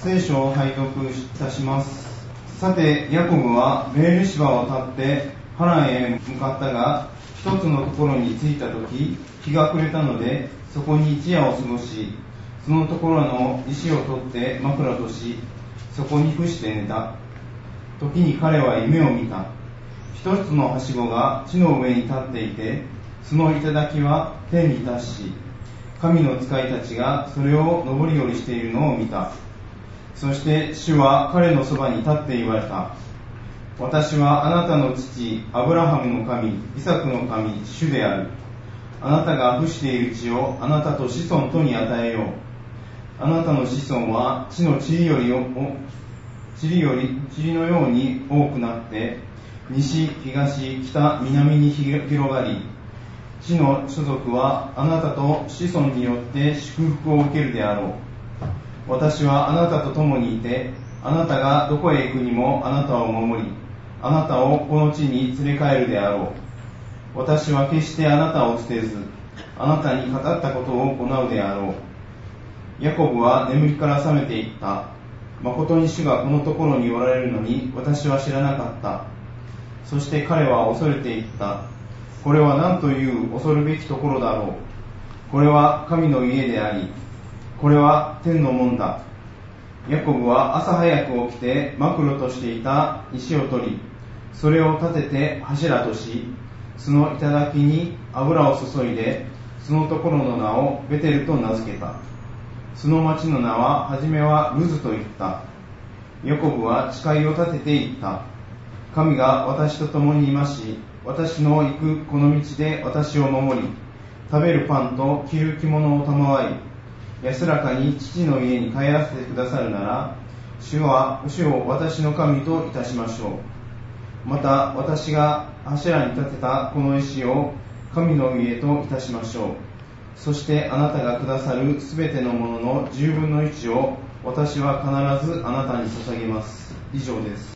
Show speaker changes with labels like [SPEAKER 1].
[SPEAKER 1] 聖書を拝読いたします。さて、ヤコブはベールシバを立ってハランへ向かったが、一つのところに着いたとき、日が暮れたので、そこに一夜を過ごし、そのところの石を取って枕とし、そこに伏して寝た。時に彼は夢を見た。一つのはしごが地の上に立っていて、その頂は天に達し、神の使いたちがそれを上り下りしているのを見た。そして主は彼のそばに立って言われた。私はあなたの父アブラハムの神、イサクの神、主である。あなたが伏している地をあなたと子孫とに与えよう。あなたの子孫は地の塵のように多くなって、西、東、北、南に広がり、地の種族はあなたと子孫によって祝福を受けるであろう。私はあなたと共にいて、あなたがどこへ行くにもあなたを守り、あなたをこの地に連れ帰るであろう。私は決してあなたを捨てず、あなたに語ったことを行うであろう。ヤコブは眠りから覚めていった。誠に主がこのところにおられるのに私は知らなかった。そして彼は恐れていった。これは何という恐るべきところだろう。これは神の家であり、これは天の門だ。ヤコブは朝早く起きて枕としていた石を取り、それを立てて柱とし、その頂に油を注いで、そのところの名をベテルと名付けた。その町の名ははじめはルズと言った。ヤコブは誓いを立てて言った。神が私と共にいまし、私の行くこの道で私を守り、食べるパンと着る着物を賜り、安らかに父の家に帰らせてくださるなら、主を私の神といたしましょう。また私が柱に立てたこの石を神の家といたしましょう。そしてあなたがくださるすべてのものの10分の1を私は必ずあなたに捧げます。以上です。